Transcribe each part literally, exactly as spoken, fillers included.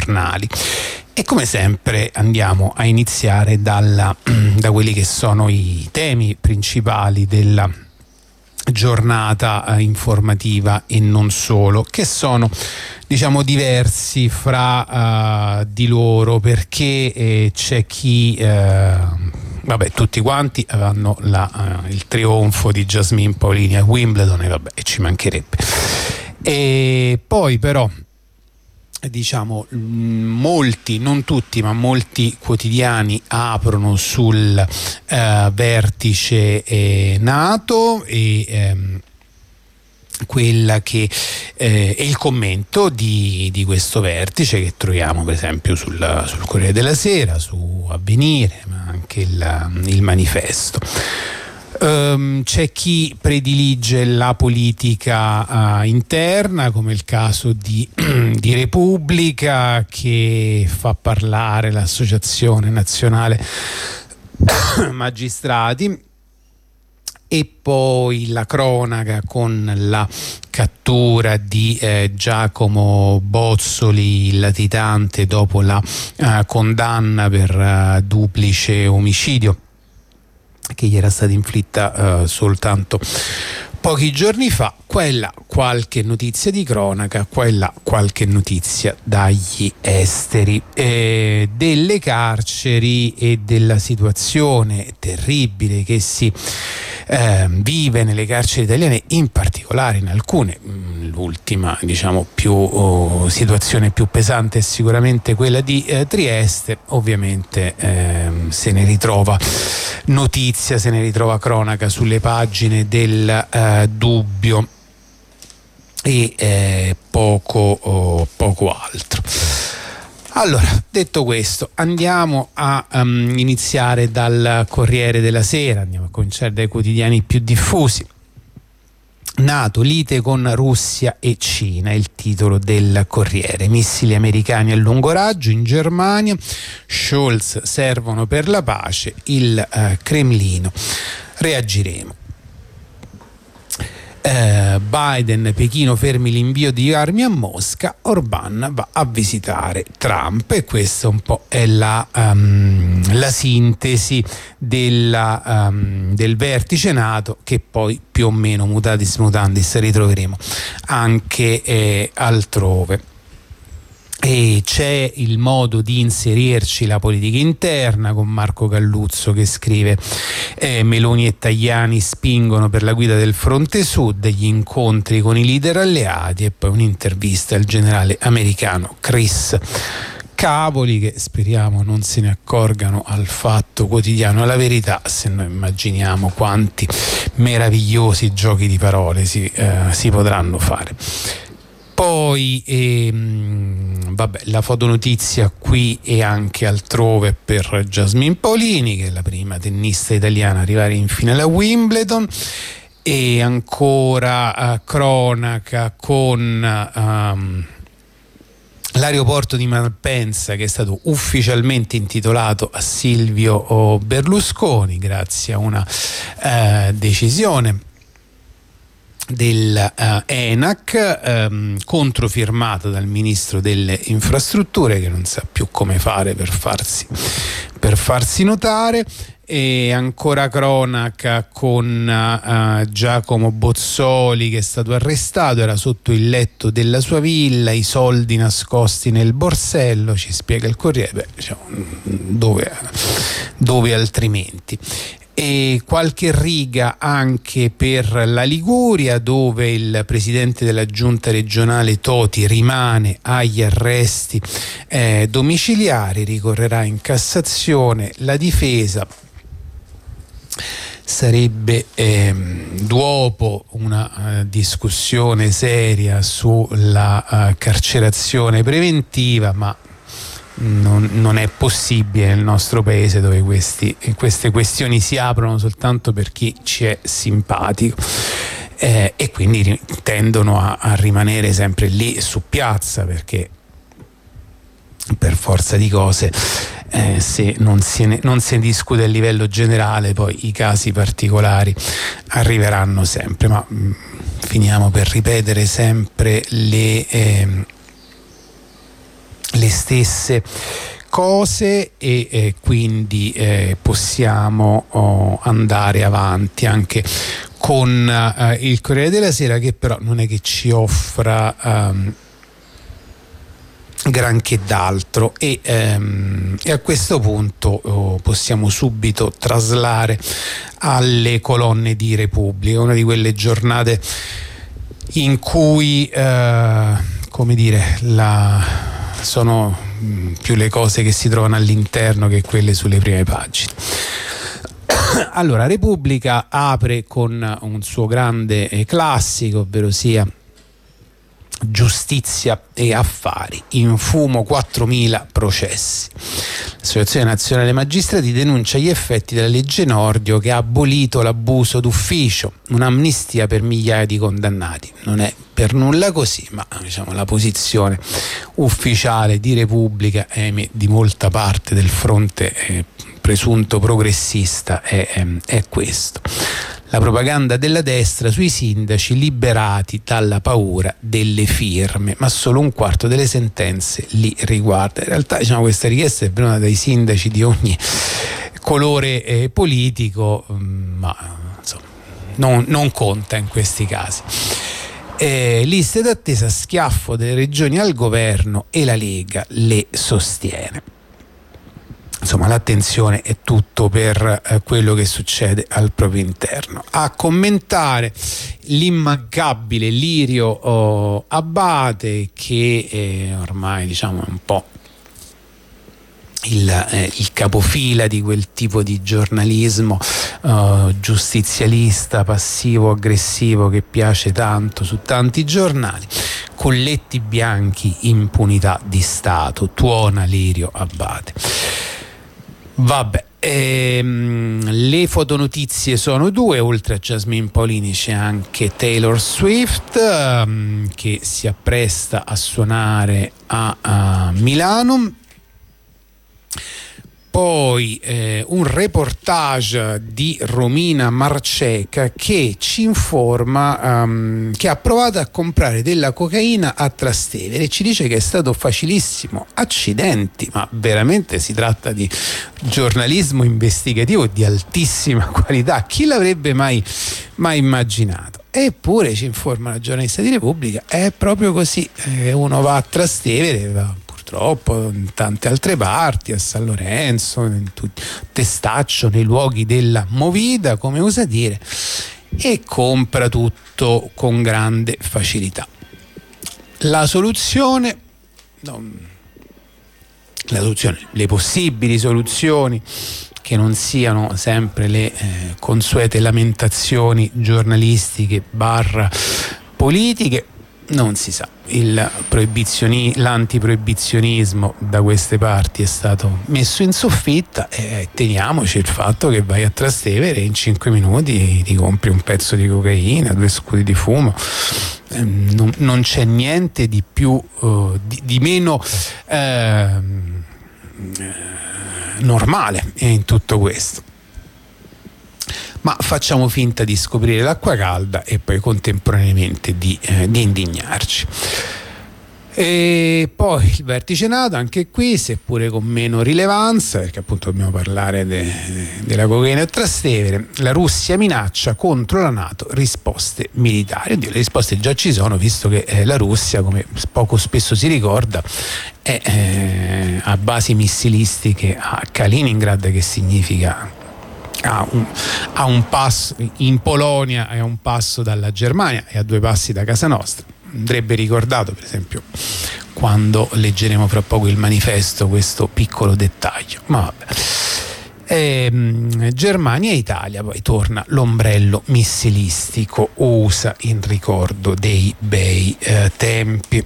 giornali. E come sempre andiamo a iniziare dalla, da quelli che sono i temi principali della giornata eh, informativa e non solo, che sono diciamo diversi fra uh, di loro, perché eh, c'è chi eh, vabbè, tutti quanti hanno la, uh, il trionfo di Jasmine Paolini a Wimbledon, e vabbè, ci mancherebbe. E poi però diciamo molti, non tutti, ma molti quotidiani aprono sul eh, vertice eh, NATO e ehm, quella che eh, è il commento di, di questo vertice, che troviamo per esempio sul, sul Corriere della Sera, su Avvenire, ma anche il, il Manifesto. Um, c'è chi predilige la politica uh, interna, come il caso di, di Repubblica, che fa parlare l'Associazione Nazionale Magistrati, e poi la cronaca con la cattura di eh, Giacomo Bozzoli, il latitante, dopo la uh, condanna per uh, duplice omicidio che gli era stata inflitta uh, soltanto pochi giorni fa. Quella qualche notizia di cronaca, quella qualche notizia dagli esteri, eh, delle carceri e della situazione terribile che si eh, vive nelle carceri italiane, in particolare in alcune. L'ultima, diciamo, più oh, situazione più pesante è sicuramente quella di eh, Trieste. Ovviamente eh, se ne ritrova notizia, se ne ritrova cronaca sulle pagine del eh, Dubbio e eh, poco, oh, poco altro. Allora, detto questo, andiamo a um, iniziare dal Corriere della Sera, andiamo a cominciare dai quotidiani più diffusi. NATO, lite con Russia e Cina, il titolo del Corriere. Missili americani a lungo raggio in Germania, Scholz servono per la pace, il uh, Cremlino, reagiremo. Uh, Biden, Pechino fermi l'invio di armi a Mosca, Orbán va a visitare Trump, e questa un po' è la, um, la sintesi della, um, del vertice NATO, che poi più o meno mutatis mutandis ritroveremo anche eh, altrove. E c'è il modo di inserirci la politica interna, con Marco Galluzzo che scrive eh, Meloni e Tajani spingono per la guida del fronte sud, gli incontri con i leader alleati, e poi un'intervista al generale americano Chris Cavoli, che speriamo non se ne accorgano al Fatto Quotidiano. La Verità, se noi immaginiamo quanti meravigliosi giochi di parole si, eh, si potranno fare. Poi ehm, vabbè, la fotonotizia qui e anche altrove per Jasmine Paolini, che è la prima tennista italiana a arrivare in finale a Wimbledon, e ancora uh, cronaca con um, l'aeroporto di Malpensa, che è stato ufficialmente intitolato a Silvio Berlusconi grazie a una uh, decisione del uh, ENAC, um, controfirmata dal ministro delle infrastrutture, che non sa più come fare per farsi, per farsi notare. E ancora cronaca con uh, Giacomo Bozzoli, che è stato arrestato, era sotto il letto della sua villa, i soldi nascosti nel borsello, ci spiega il Corriere. Beh, diciamo, dove, dove altrimenti. E qualche riga anche per la Liguria, dove il presidente della giunta regionale Toti rimane agli arresti eh, domiciliari, ricorrerà in Cassazione. La difesa sarebbe ehm, dopo una uh, discussione seria sulla uh, carcerazione preventiva, ma Non, non è possibile nel nostro paese, dove questi, queste questioni si aprono soltanto per chi ci è simpatico, eh, e quindi tendono a, a rimanere sempre lì su piazza, perché per forza di cose eh, se non se ne, non se ne discute a livello generale, poi i casi particolari arriveranno sempre. Ma mh, finiamo per ripetere sempre le eh, le stesse cose e eh, quindi eh, possiamo oh, andare avanti anche con eh, il Corriere della Sera, che però non è che ci offra um, granché d'altro e, ehm, e a questo punto oh, possiamo subito traslare alle colonne di Repubblica, una di quelle giornate in cui eh, come dire la, sono mh, più le cose che si trovano all'interno che quelle sulle prime pagine. Allora, Repubblica apre con un suo grande eh, classico, ovvero sia giustizia e affari, in fumo quattromila processi. L'Associazione Nazionale Magistrati denuncia gli effetti della legge Nordio che ha abolito l'abuso d'ufficio, un'amnistia per migliaia di condannati. Non è per nulla così, ma diciamo la posizione ufficiale di Repubblica e di molta parte del fronte eh, presunto progressista è, è, è questo. La propaganda della destra sui sindaci liberati dalla paura delle firme, ma solo un quarto delle sentenze li riguarda. In realtà diciamo, questa richiesta è venuta dai sindaci di ogni colore eh, politico, ma insomma, non, non conta in questi casi. Eh, liste d'attesa, schiaffo delle regioni al governo e la Lega le sostiene. Insomma, l'attenzione è tutto per eh, quello che succede al proprio interno. A commentare l'immancabile Lirio oh, Abbate, che eh, ormai diciamo è un po' il, eh, il capofila di quel tipo di giornalismo uh, giustizialista, passivo, aggressivo che piace tanto su tanti giornali. Colletti bianchi, impunità di Stato, tuona Lirio Abbate. Vabbè, ehm, le fotonotizie sono due, oltre a Jasmine Paolini c'è anche Taylor Swift ehm, che si appresta a suonare a, a Milano. Poi eh, un reportage di Romina Marceca che ci informa um, che ha provato a comprare della cocaina a Trastevere e ci dice che è stato facilissimo. Accidenti, ma veramente si tratta di giornalismo investigativo di altissima qualità. Chi l'avrebbe mai, mai immaginato? Eppure, ci informa la giornalista di Repubblica, è proprio così. Eh, uno va a Trastevere, va purtroppo in tante altre parti, a San Lorenzo, in tutti, Testaccio, nei luoghi della movida, come usa dire, e compra tutto con grande facilità. La soluzione, no, la soluzione, le possibili soluzioni che non siano sempre le eh, consuete lamentazioni giornalistiche barra politiche, non si sa. Il proibizioni, l'antiproibizionismo da queste parti è stato messo in soffitta e teniamoci il fatto che vai a Trastevere e in cinque minuti ti compri un pezzo di cocaina, due scudi di fumo. Eh, non, non c'è niente di più uh, di, di meno eh, normale in tutto questo. Ma facciamo finta di scoprire l'acqua calda e poi contemporaneamente di, eh, di indignarci. E poi il vertice NATO, anche qui, seppure con meno rilevanza, perché appunto dobbiamo parlare de, de, della cocaina a Trastevere. La Russia minaccia contro la NATO risposte militari. Oddio, le risposte già ci sono, visto che eh, la Russia, come poco spesso si ricorda, è eh, a basi missilistiche a Kaliningrad, che significa a un, a un passo in Polonia, è a un passo dalla Germania e a due passi da casa nostra. Andrebbe ricordato, per esempio, quando leggeremo fra poco il manifesto, questo piccolo dettaglio. Ma vabbè. Ehm, Germania e Italia, poi torna l'ombrello missilistico U S A in ricordo dei bei eh, tempi.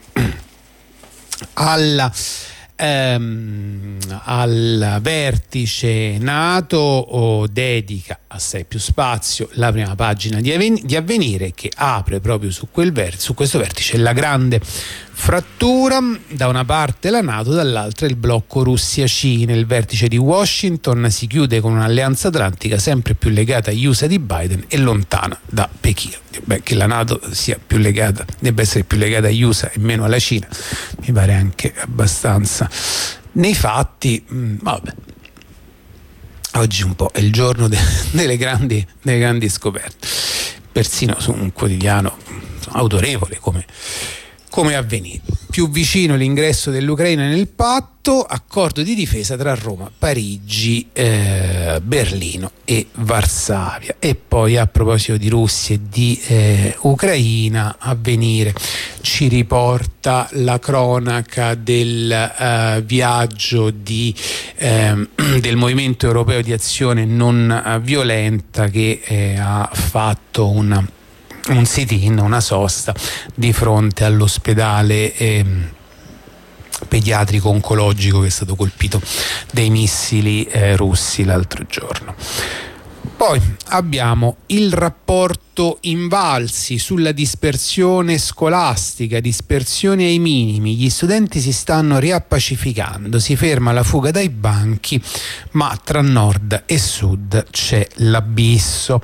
Alla Ehm, al vertice NATO o dedica assai più spazio la prima pagina di, Aven- di Avvenire, che apre proprio su, quel ver- su questo vertice la grande Frattura, da una parte la NATO, dall'altra il blocco Russia-Cina. Il vertice di Washington si chiude con un'alleanza atlantica sempre più legata agli U S A di Biden e lontana da Pechino. Beh, che la NATO sia più legata, debba essere più legata agli U S A e meno alla Cina, mi pare anche abbastanza nei fatti. Mh, vabbè. Oggi un po' è il giorno de- delle, grandi, delle grandi scoperte, persino su un quotidiano autorevole come come Avvenire. Più vicino l'ingresso dell'Ucraina nel patto, accordo di difesa tra Roma, Parigi, eh, Berlino e Varsavia. E poi, a proposito di Russia e di eh, Ucraina, Avvenire ci riporta la cronaca del eh, viaggio di, eh, del Movimento Europeo di Azione Non Violenta, che eh, ha fatto una un sit-in, una sosta di fronte all'ospedale eh, pediatrico oncologico che è stato colpito dai missili eh, russi l'altro giorno. Poi abbiamo il rapporto Invalsi sulla dispersione scolastica, dispersione ai minimi, gli studenti si stanno riappacificando, si ferma la fuga dai banchi, ma tra nord e sud c'è l'abisso.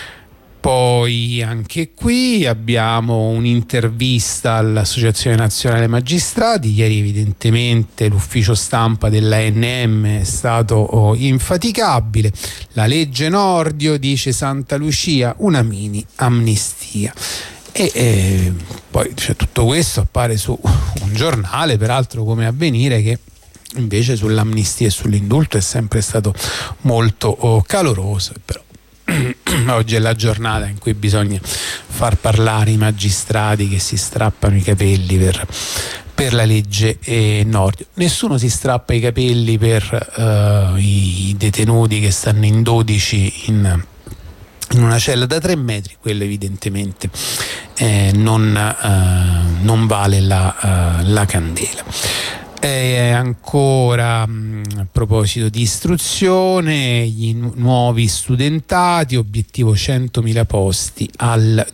Poi anche qui abbiamo un'intervista all'Associazione Nazionale Magistrati. Ieri evidentemente l'ufficio stampa dell'A N M è stato oh, infaticabile. La legge Nordio, dice Santa Lucia, una mini amnistia. E eh, poi cioè, tutto questo appare su un giornale, peraltro come Avvenire, che invece sull'amnistia e sull'indulto è sempre stato molto oh, caloroso, però oggi è la giornata in cui bisogna far parlare i magistrati che si strappano i capelli per, per la legge eh, Nordio. Nessuno si strappa i capelli per uh, i detenuti che stanno in dodici in, in una cella da tre metri. Quello evidentemente eh, non, uh, non vale la, uh, la candela. E ancora a proposito di istruzione, gli nuovi studentati, obiettivo centomila posti al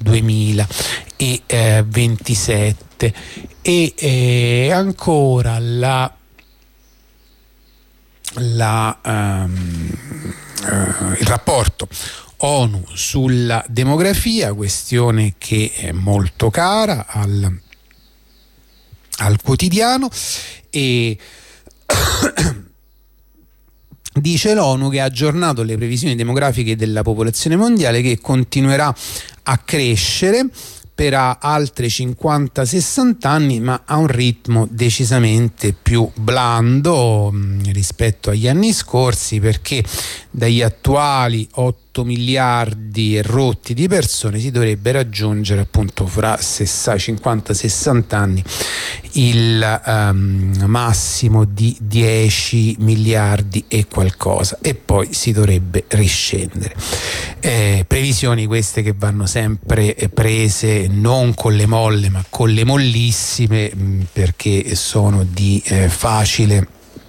duemilaventisette. E eh, ancora la, la um, uh, il rapporto ONU sulla demografia, questione che è molto cara al, al quotidiano. E dice l'ONU che ha aggiornato le previsioni demografiche della popolazione mondiale, che continuerà a crescere per altre cinquanta sessanta anni, ma a un ritmo decisamente più blando mh, rispetto agli anni scorsi, perché dagli attuali otto miliardi e rotti di persone si dovrebbe raggiungere appunto fra cinquanta sessanta anni il um, massimo di dieci miliardi e qualcosa, e poi si dovrebbe riscendere. Eh, previsioni queste che vanno sempre prese non con le molle ma con le mollissime, mh, perché sono di eh, facile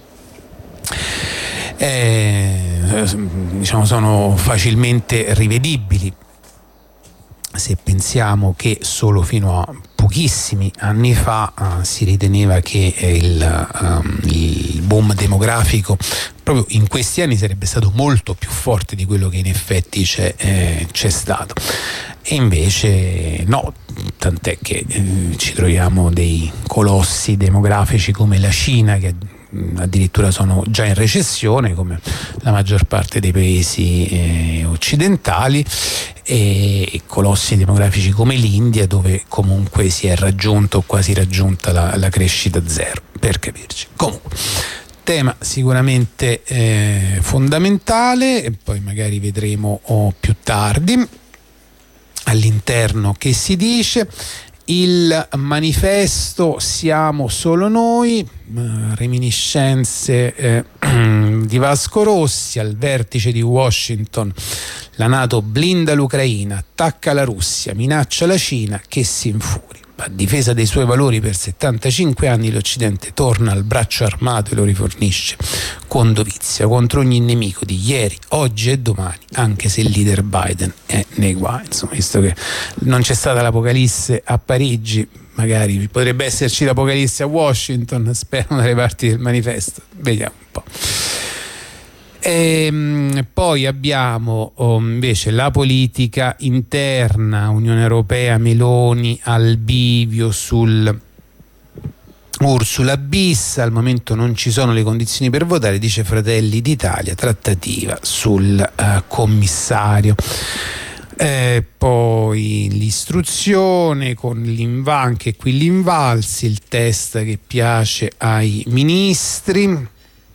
eh, diciamo sono facilmente rivedibili. Se pensiamo che solo fino a pochissimi anni fa uh, si riteneva che il, um, il boom demografico proprio in questi anni sarebbe stato molto più forte di quello che in effetti c'è, eh, c'è stato, e invece no, tant'è che eh, ci troviamo dei colossi demografici come la Cina, che addirittura sono già in recessione come la maggior parte dei paesi eh, occidentali, e, e colossi demografici come l'India, dove comunque si è raggiunto o quasi raggiunta la, la crescita zero, per capirci. Comunque tema sicuramente eh, fondamentale, e poi magari vedremo oh, più tardi all'interno che si dice. Il manifesto Siamo solo noi, eh, reminiscenze eh, di Vasco Rossi. Al vertice di Washington la NATO blinda l'Ucraina, attacca la Russia, minaccia la Cina che si infuri. A difesa dei suoi valori per settantacinque anni l'Occidente torna al braccio armato e lo rifornisce con dovizia contro ogni nemico di ieri, oggi e domani, anche se il leader Biden è nei guai. Insomma, visto che non c'è stata l'Apocalisse a Parigi, magari potrebbe esserci l'Apocalisse a Washington, spero dalle parti del manifesto, vediamo un po'. E poi abbiamo oh, invece la politica interna, Unione Europea, Meloni al bivio sul Ursula bis, al momento non ci sono le condizioni per votare, dice Fratelli d'Italia, trattativa sul uh, commissario. Eh, poi l'istruzione con l'Inva, anche qui l'Invalsi, il test che piace ai ministri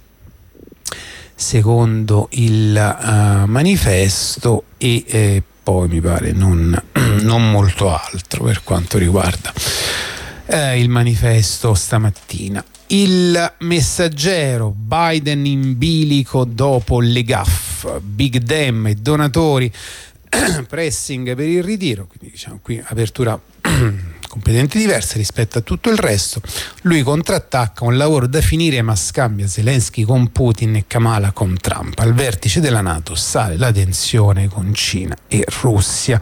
secondo il uh, manifesto, e eh, poi mi pare non, non molto altro per quanto riguarda eh, il manifesto stamattina. Il Messaggero, Biden in bilico dopo le gaffe, Big Dem e donatori, pressing per il ritiro, quindi diciamo qui apertura completamente diversa rispetto a tutto il resto. Lui contrattacca, un lavoro da finire, ma scambia Zelensky con Putin e Kamala con Trump. Al vertice della NATO sale la tensione con Cina e Russia.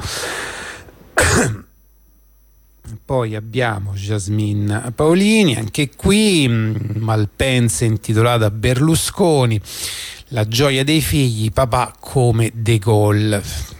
Poi abbiamo Jasmine Paolini, anche qui Malpensa intitolata Berlusconi, la gioia dei figli, papà come De Gaulle.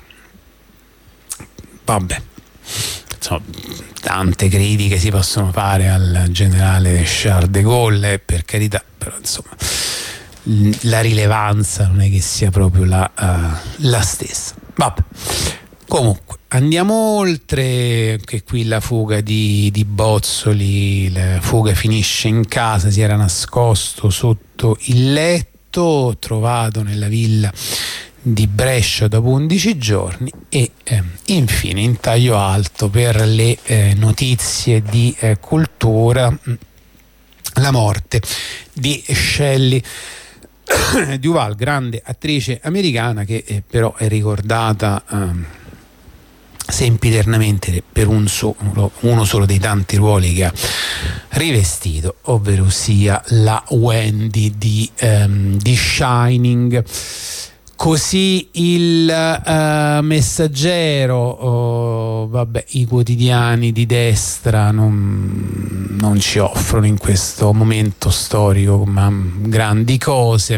Vabbè, insomma, tante critiche si possono fare al generale Charles de Gaulle, per carità, però insomma la rilevanza non è che sia proprio la, uh, la stessa. Vabbè, comunque andiamo oltre, che qui la fuga di, di Bozzoli, la fuga finisce in casa, si era nascosto sotto il letto, trovato nella villa di Brescia dopo undici giorni, e eh, infine in taglio alto per le eh, notizie di eh, cultura, la morte di Shelley Duvall, grande attrice americana che eh, però è ricordata eh, sempiternamente per un solo, uno solo dei tanti ruoli che ha rivestito, ovvero sia la Wendy di, ehm, di Shining. Così il uh, Messaggero, oh, vabbè, i quotidiani di destra non, non ci offrono in questo momento storico ma grandi cose.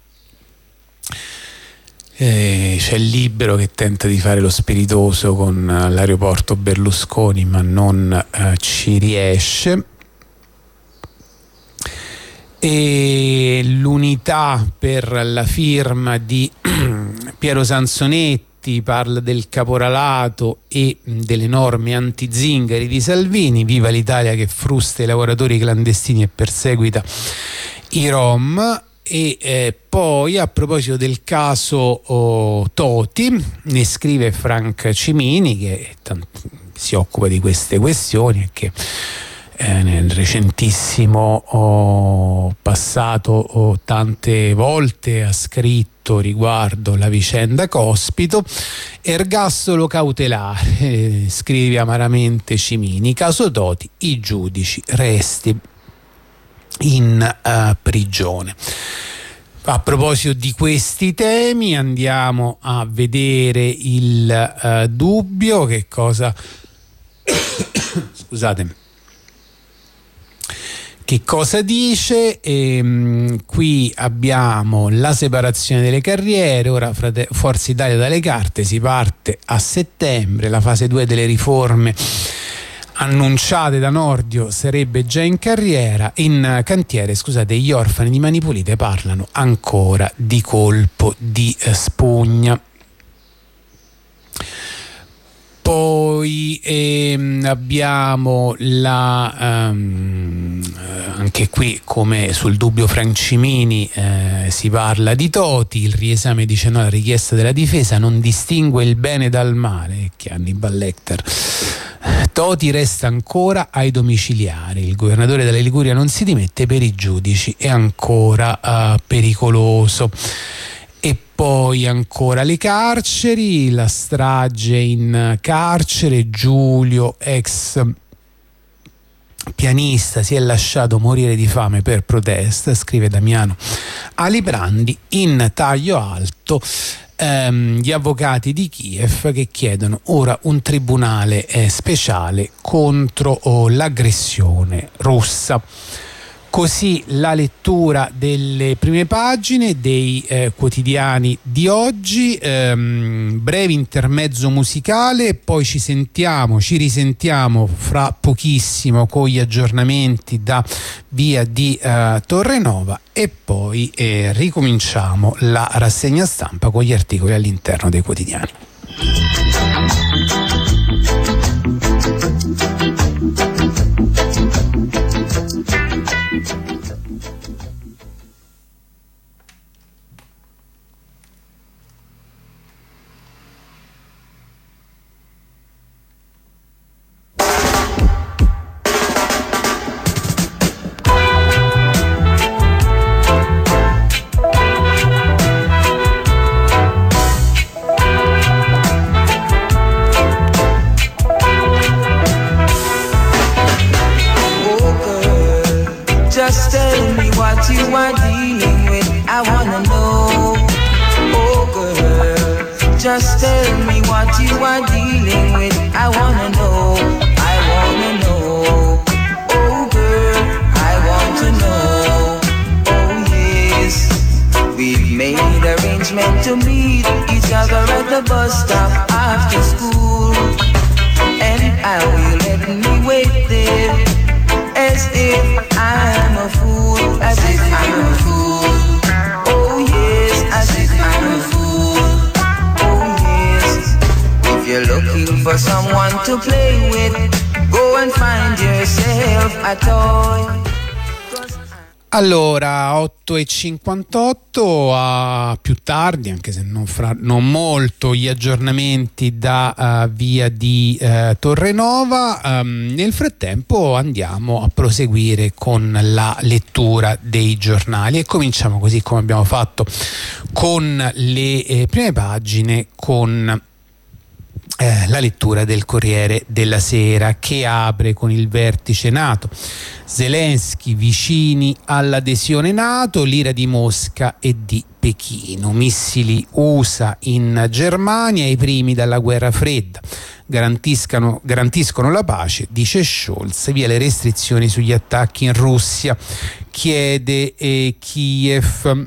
Eh, c'è il Libero che tenta di fare lo spiritoso con uh, l'aeroporto Berlusconi, ma non uh, ci riesce. E l'Unità, per la firma di Piero Sansonetti, parla del caporalato e delle norme anti-zingari di Salvini. Viva l'Italia che frusta i lavoratori clandestini e perseguita i Rom. E eh, poi, a proposito del caso oh, Toti, ne scrive Frank Cimini, che tant- si occupa di queste questioni e che Eh, nel recentissimo oh, passato oh, tante volte ha scritto riguardo la vicenda Cospito. Ergastolo cautelare, eh, scrive amaramente Cimini, caso Toti, i giudici resti in uh, prigione. A proposito di questi temi andiamo a vedere il uh, Dubbio, che cosa scusatemi Che cosa dice? Ehm, qui abbiamo la separazione delle carriere, ora Frate- Forza Italia dalle carte, si parte a settembre, la fase due delle riforme annunciate da Nordio sarebbe già in carriera, in cantiere, scusate, gli orfani di Mani Pulite parlano ancora di colpo di eh, spugna. Poi ehm, abbiamo la um, anche qui, come sul Dubbio Francimini, eh, si parla di Toti. Il riesame dice no, la richiesta della difesa non distingue il bene dal male, che Hannibal Lecter. Toti resta ancora ai domiciliari, il governatore della Liguria non si dimette, per i giudici è ancora uh, pericoloso. E poi ancora le carceri, la strage in carcere, Giulio, ex pianista si è lasciato morire di fame per protesta, scrive Damiano Alibrandi. In taglio alto ehm, gli avvocati di Kiev che chiedono ora un tribunale eh, speciale contro oh, l'aggressione russa. Così la lettura delle prime pagine dei eh, quotidiani di oggi, ehm, breve intermezzo musicale, poi ci sentiamo, ci risentiamo fra pochissimo con gli aggiornamenti da via di eh, Torrenova e poi eh, ricominciamo la rassegna stampa con gli articoli all'interno dei quotidiani. Just tell me what you are dealing with, I wanna know. Oh girl, just tell me what you are dealing with, I wanna know. I wanna know. Oh girl, I want to know. Oh yes, we've made arrangement to meet each other at the bus stop after school, and I will let me wait there as if I'm a fool, as if I'm a fool. Oh yes, as if I'm a fool. Oh yes, if you're looking for someone to play with, go and find yourself a toy. Allora, otto e cinquantotto, a più tardi, anche se non, fra, non molto, gli aggiornamenti da uh, via di uh, Torrenova. Um, nel frattempo andiamo a proseguire con la lettura dei giornali e cominciamo così come abbiamo fatto con le eh, prime pagine con Eh, la lettura del Corriere della Sera, che apre con il vertice NATO. Zelensky vicini all'adesione NATO, l'ira di Mosca e di Pechino. Missili U S A in Germania, i primi dalla guerra fredda. Garantiscono, garantiscono la pace, dice Scholz. Via le restrizioni sugli attacchi in Russia, chiede eh, Kiev.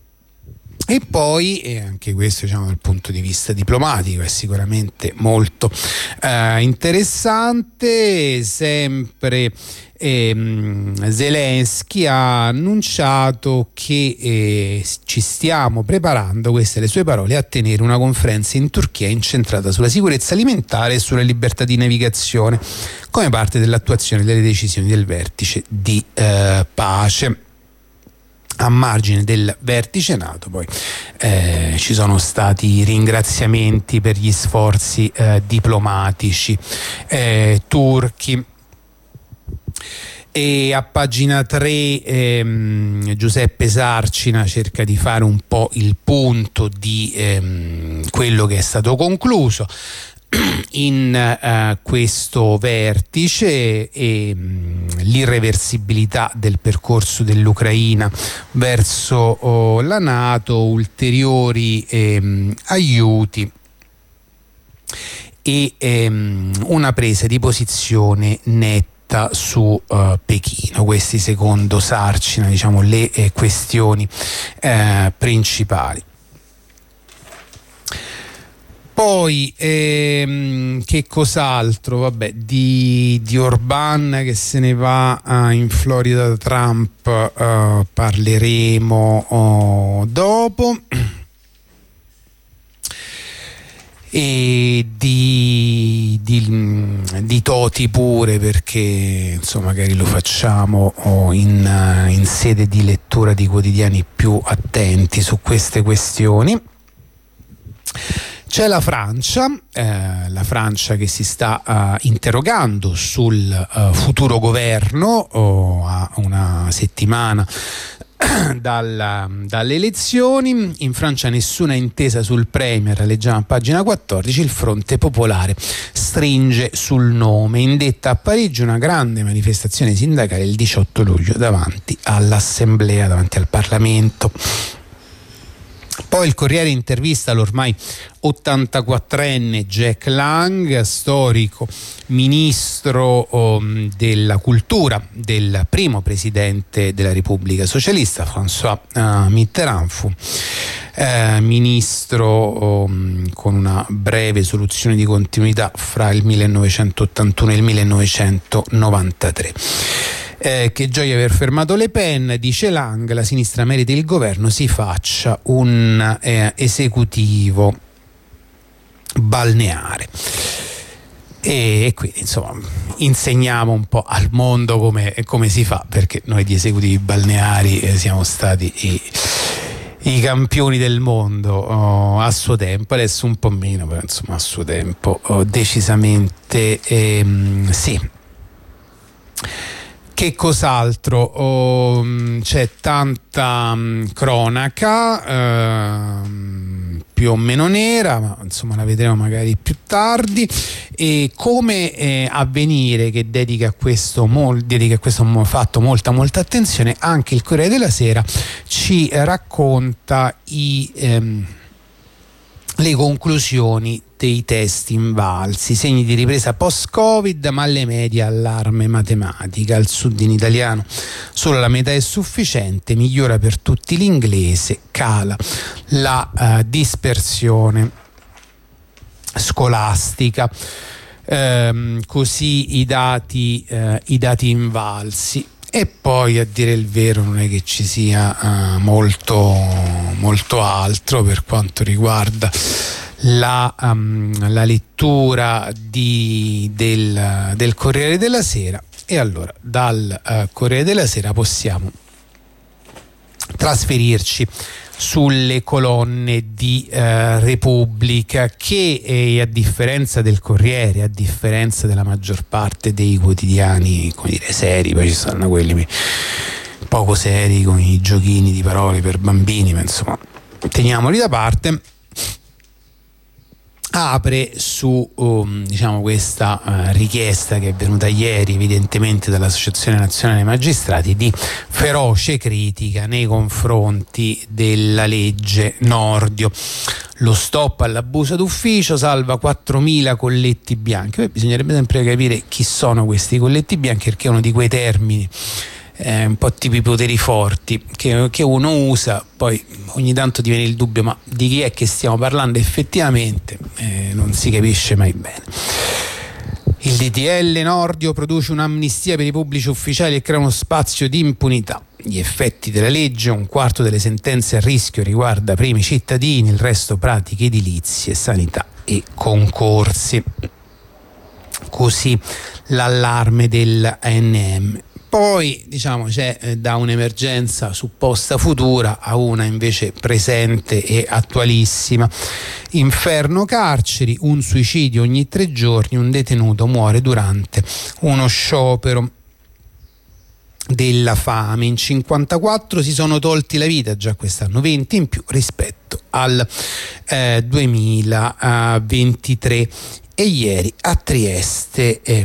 E poi, e anche questo diciamo dal punto di vista diplomatico è sicuramente molto eh, interessante, sempre ehm, Zelensky ha annunciato che eh, ci stiamo preparando, queste le sue parole, a tenere una conferenza in Turchia incentrata sulla sicurezza alimentare e sulla libertà di navigazione come parte dell'attuazione delle decisioni del vertice di eh, pace. A margine del vertice NATO poi eh, ci sono stati ringraziamenti per gli sforzi eh, diplomatici eh, turchi. E a pagina tre ehm, Giuseppe Sarcina cerca di fare un po' il punto di ehm, quello che è stato concluso in uh, questo vertice e mh, l'irreversibilità del percorso dell'Ucraina verso oh, la NATO, ulteriori ehm, aiuti e ehm, una presa di posizione netta su uh, Pechino. Questi secondo Sarcina diciamo le eh, questioni eh, principali. Poi ehm, che cos'altro? Vabbè, di, di Orban che se ne va uh, in Florida da Trump uh, parleremo uh, dopo. E di, di, di Toti pure, perché insomma magari lo facciamo oh, in, in sede di lettura di quotidiani più attenti su queste questioni. C'è la Francia, eh, la Francia che si sta uh, interrogando sul uh, futuro governo oh, a una settimana Dalla, dalle elezioni. In Francia nessuna intesa sul Premier, leggiamo a pagina quattordici. Il Fronte Popolare stringe sul nome. Indetta a Parigi una grande manifestazione sindacale il diciotto luglio davanti all'Assemblea, davanti al Parlamento. Poi il Corriere intervista l'ormai ottantaquattrenne Jack Lang, storico ministro um, della cultura del primo presidente della Repubblica Socialista, François uh, Mitterrand. Fu uh, ministro um, con una breve soluzione di continuità fra il millenovecentottantuno e il millenovecentonovantatré. Eh, che gioia aver fermato Le Pen, dice Lang, la sinistra merita il governo, si faccia un eh, esecutivo balneare. E, e quindi insomma insegniamo un po' al mondo come, come si fa, perché noi di esecutivi balneari eh, siamo stati i, i campioni del mondo oh, a suo tempo, adesso un po' meno, però insomma a suo tempo oh, decisamente ehm, sì. Che cos'altro? Oh, c'è tanta um, cronaca, uh, più o meno nera, ma insomma la vedremo magari più tardi. E come eh, Avvenire, che dedica a questo, mol, dedica a questo fatto molta molta attenzione, anche il Corriere della Sera ci racconta i... Ehm, le conclusioni dei test invalsi, segni di ripresa post-Covid, ma alle medie allarme matematica. Al sud in italiano solo la metà è sufficiente, migliora per tutti l'inglese, cala la uh, dispersione scolastica. Ehm, così i dati, uh, i dati invalsi. E poi, a dire il vero, non è che ci sia uh, molto, molto altro per quanto riguarda la, um, la lettura di, del, del Corriere della Sera. E allora dal uh, Corriere della Sera possiamo trasferirci sulle colonne di eh, Repubblica, che eh, a differenza del Corriere, a differenza della maggior parte dei quotidiani, come dire, seri, poi ci sono quelli poco seri con i giochini di parole per bambini, ma insomma teniamoli da parte, apre su um, diciamo questa uh, richiesta che è venuta ieri evidentemente dall'Associazione Nazionale Magistrati di feroce critica nei confronti della legge Nordio. Lo stop all'abuso d'ufficio salva quattromila colletti bianchi. Beh, bisognerebbe sempre capire chi sono questi colletti bianchi, perché è uno di quei termini Eh, un po' tipo i poteri forti che, che uno usa, poi ogni tanto ti viene il dubbio, ma di chi è che stiamo parlando effettivamente? Eh, non si capisce mai bene. Il D T L Nordio produce un'amnistia per i pubblici ufficiali e crea uno spazio di impunità. Gli effetti della legge: un quarto delle sentenze a rischio riguarda primi cittadini, il resto pratiche edilizie, sanità e concorsi. Così l'allarme dell'A N M. Poi diciamo c'è eh, da un'emergenza supposta futura a una invece presente e attualissima. Inferno carceri, un suicidio ogni tre giorni, un detenuto muore durante uno sciopero della fame. In cinquantaquattro si sono tolti la vita già quest'anno, venti in più rispetto al eh, duemilaventitré. E ieri a Trieste eh,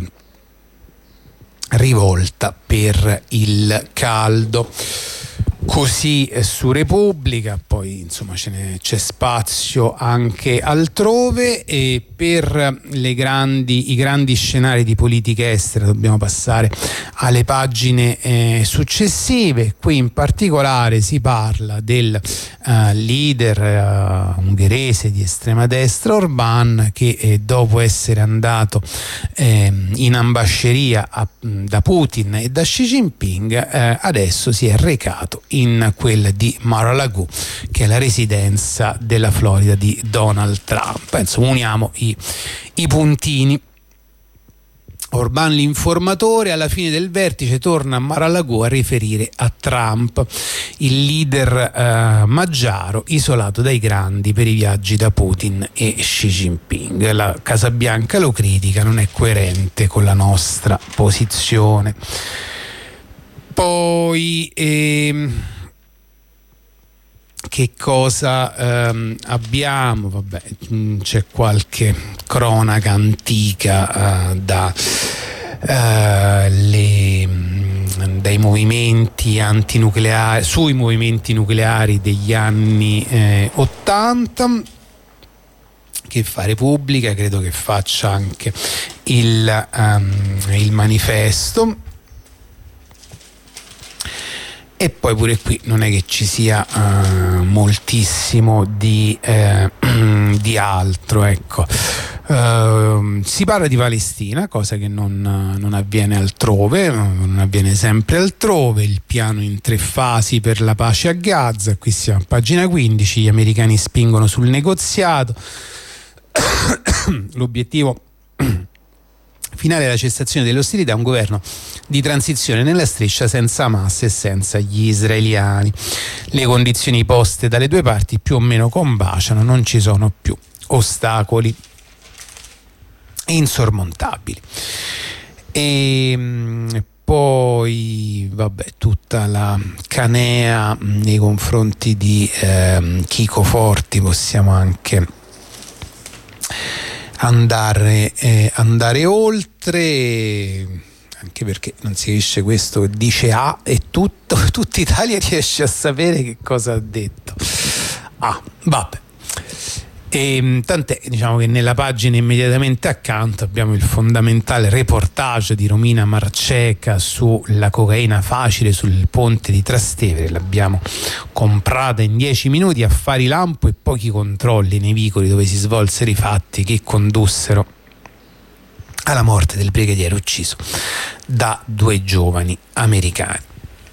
rivolta per il caldo. Così su Repubblica, poi insomma ce n'è, c'è spazio anche altrove. E per le grandi, i grandi scenari di politica estera dobbiamo passare alle pagine eh, successive. Qui in particolare si parla del uh, leader uh, ungherese di estrema destra Orbán, che eh, dopo essere andato eh, in ambasceria a, da Putin e da Xi Jinping eh, adesso si è recato in quella di Mar-a-Lago, che è la residenza della Florida di Donald Trump. Insomma, uniamo i, i puntini. Orbán l'informatore, alla fine del vertice torna a Mar-a-Lago a riferire a Trump. Il leader eh, maggiaro isolato dai grandi per i viaggi da Putin e Xi Jinping. La Casa Bianca lo critica, non è coerente con la nostra posizione. Poi ehm, che cosa ehm, abbiamo? Vabbè, c'è qualche cronaca antica eh, da eh, le, dai movimenti antinucleari, sui movimenti nucleari degli anni eh, ottanta, che fa Repubblica, credo che faccia anche il, um, il Manifesto. E poi pure qui non è che ci sia uh, moltissimo di, eh, di altro, ecco. Uh, si parla di Palestina, cosa che non, non avviene altrove, non avviene sempre altrove. Il piano in tre fasi per la pace a Gaza, qui siamo a pagina quindici, gli americani spingono sul negoziato. L'obiettivo finale è la cessazione delle ostilità, un governo di transizione nella striscia senza Hamas e senza gli israeliani. Le condizioni poste dalle due parti più o meno combaciano, non ci sono più ostacoli insormontabili. E poi vabbè, tutta la canea nei confronti di eh, Chico Forti, possiamo anche andare, eh, andare oltre, anche perché non si capisce questo, dice A e tutto, tutta Italia riesce a sapere che cosa ha detto. Ah, vabbè. E, tant'è, diciamo che nella pagina immediatamente accanto abbiamo il fondamentale reportage di Romina Marceca sulla cocaina facile sul ponte di Trastevere. L'abbiamo comprata in dieci minuti, affari lampo e pochi controlli nei vicoli dove si svolsero i fatti che condussero alla morte del brigadiere ucciso da due giovani americani.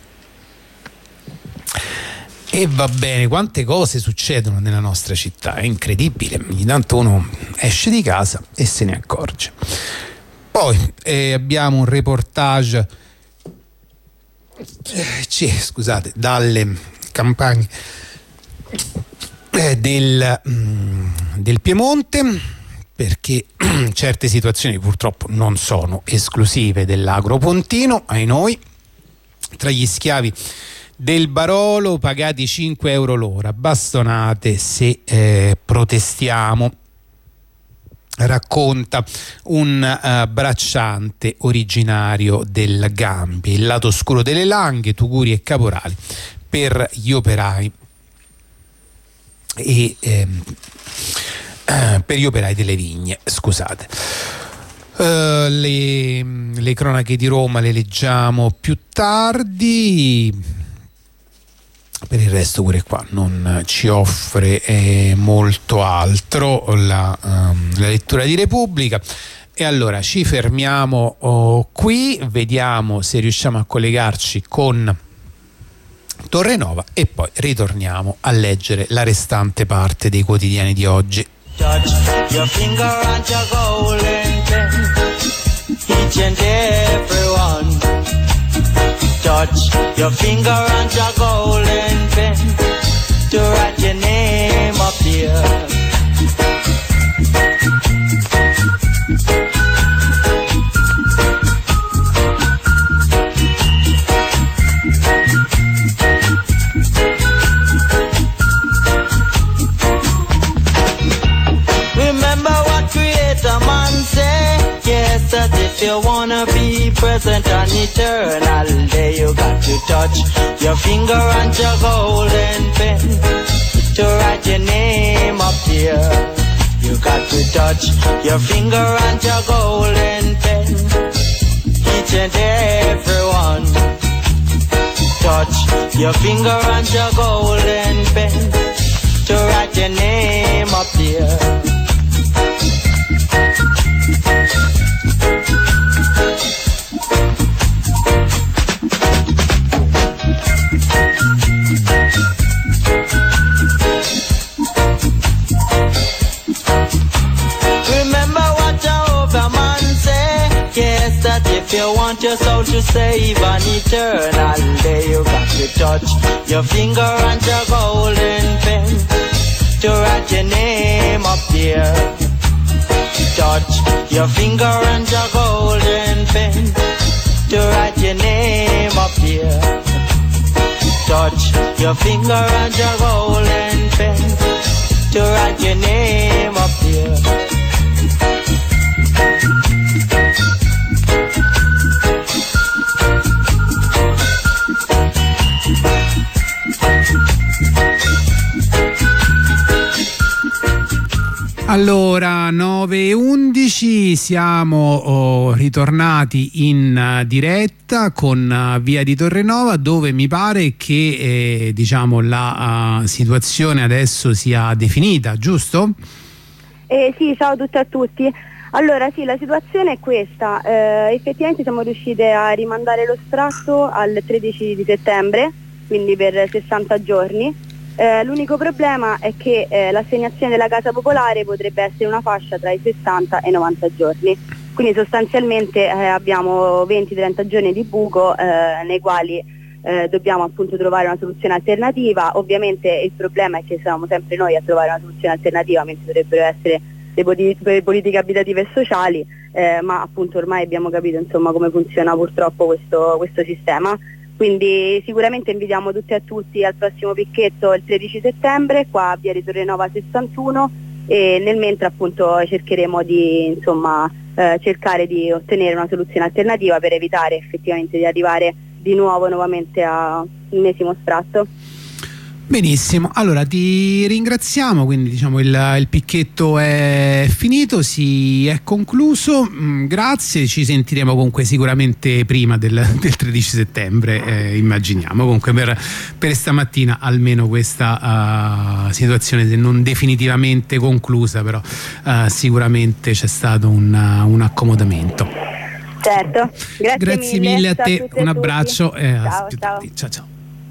E va bene, quante cose succedono nella nostra città, è incredibile, ogni tanto uno esce di casa e se ne accorge. Poi eh, abbiamo un reportage eh, c- scusate, dalle campagne eh, del, mm, del Piemonte, perché certe situazioni purtroppo non sono esclusive dell'Agropontino, ai noi. Tra gli schiavi del Barolo pagati cinque euro l'ora, bastonate se eh, protestiamo, racconta un uh, bracciante originario del Gambia. Il lato oscuro delle langhe, tuguri e caporali per gli operai e ehm, eh, per gli operai delle vigne, scusate. Uh, le, le cronache di Roma le leggiamo più tardi. Per il resto pure qua non ci offre eh, molto altro la, um, la lettura di Repubblica. E allora ci fermiamo oh, qui, vediamo se riusciamo a collegarci con Torrenova e poi ritorniamo a leggere la restante parte dei quotidiani di oggi. Touch your finger on your golden pen, each and everyone. Touch your finger on your golden pen to write your name up here. Remember what Creator Man said, yes, that if you wanna be present and eternal day, you got to touch your finger on your golden pen to write your name up here. You got to touch your finger on your golden pen, each and every one. Touch your finger on your golden pen to write your name up here. That if you want your soul to save an eternal day, you got to touch your finger on your golden pen to write your name up there. Touch your finger on your golden pen to write your name up there. Touch your your finger and your golden pen to write your name up here. Allora, nove e undici, siamo oh, ritornati in uh, diretta con uh, Via di Torrenova, dove mi pare che eh, diciamo la uh, situazione adesso sia definita, giusto? Eh, sì, ciao a tutte e a tutti. Allora sì, la situazione è questa, eh, effettivamente siamo riuscite a rimandare lo sfratto al tredici di settembre, quindi per sessanta giorni. Eh, l'unico problema è che eh, l'assegnazione della casa popolare potrebbe essere una fascia tra i sessanta e i novanta giorni, quindi sostanzialmente eh, abbiamo venti trenta giorni di buco eh, nei quali eh, dobbiamo appunto trovare una soluzione alternativa. Ovviamente il problema è che siamo sempre noi a trovare una soluzione alternativa, mentre dovrebbero essere le, poli- le politiche abitative e sociali, eh, ma appunto ormai abbiamo capito insomma come funziona purtroppo questo, questo sistema. Quindi sicuramente invitiamo tutti e tutti al prossimo picchetto il tredici settembre qua a Via di Torrenova sessantuno, e nel mentre appunto cercheremo di insomma eh, cercare di ottenere una soluzione alternativa per evitare effettivamente di arrivare di nuovo nuovamente all'ennesimo sfratto. Benissimo, allora ti ringraziamo, quindi diciamo il, il picchetto è finito, si è concluso, mm, grazie, ci sentiremo comunque sicuramente prima del, del tredici settembre, eh, immaginiamo, comunque per, per stamattina almeno questa uh, situazione, se non definitivamente conclusa, però uh, sicuramente c'è stato un, uh, un accomodamento. Certo, grazie, grazie mille, mille a ciao te, a un abbraccio e ciao, a ciao. ciao ciao.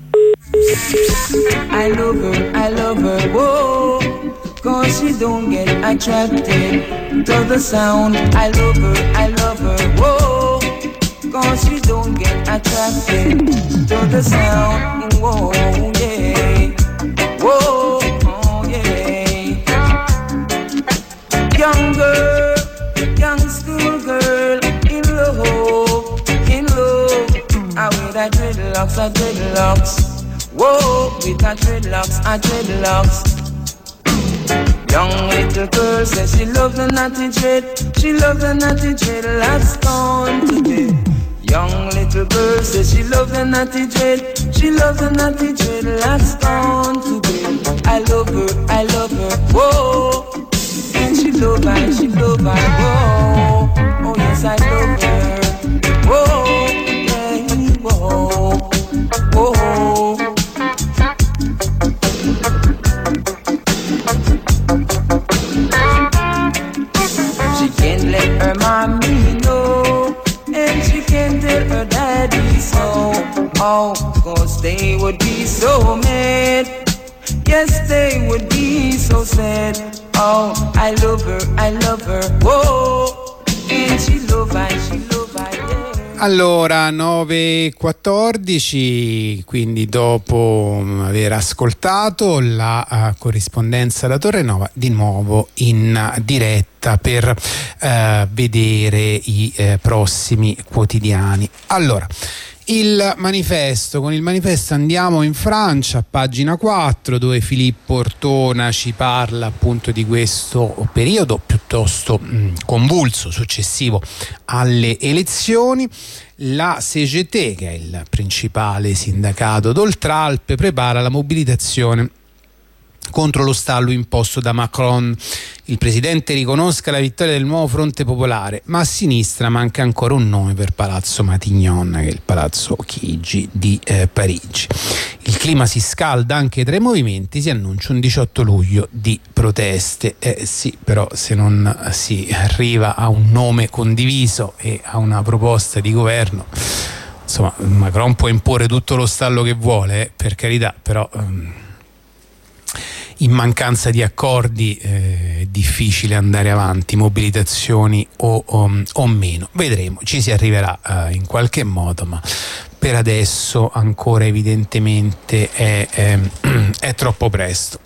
I love her, I love her, whoa, cause she don't get attracted to the sound. I love her, I love her, whoa, cause she don't get attracted to the sound. Whoa, yeah, whoa, oh, yeah. Young girl, young school girl, in love, in love. I wear that dreadlocks, I dreadlocks. Whoa, with her dreadlocks, her dreadlocks. Young little girl says she loves the natty dread. She loves the natty dreadlocks gone to bed. Young little girl says she loves the natty dread. She loves the natty dreadlocks gone to bed. I love her, I love her, whoa. And she love her, she love her, whoa. Oh yes, I love her, whoa, yeah, whoa, whoa. Let her mommy know, and she can tell her daddy so. Oh, cause they would be so mad. Yes, they would be so sad. Oh, I love her, I love her, whoa. And she love her, she love her, yeah. Allora, nove e quattordici, quindi dopo aver ascoltato la uh, corrispondenza da Torrenova, di nuovo in uh, diretta per uh, vedere i uh, prossimi quotidiani. Allora, il manifesto, con il manifesto andiamo in Francia, pagina quattro, dove Filippo Ortona ci parla appunto di questo periodo piuttosto mh, convulso successivo alle elezioni. La C G T, che è il principale sindacato d'Oltralpe, prepara la mobilitazione contro lo stallo imposto da Macron. Il presidente riconosca la vittoria del nuovo Fronte Popolare, ma a sinistra manca ancora un nome per Palazzo Matignon, che è il Palazzo Chigi di eh, Parigi. Il clima si scalda anche tra i movimenti, si annuncia un diciotto luglio di proteste. Eh sì, però se non si arriva a un nome condiviso e a una proposta di governo, insomma, Macron può imporre tutto lo stallo che vuole, eh, per carità, però um, in mancanza di accordi eh, è difficile andare avanti, mobilitazioni o, o, o meno. Vedremo, ci si arriverà eh, in qualche modo, ma per adesso ancora evidentemente è, è, è troppo presto.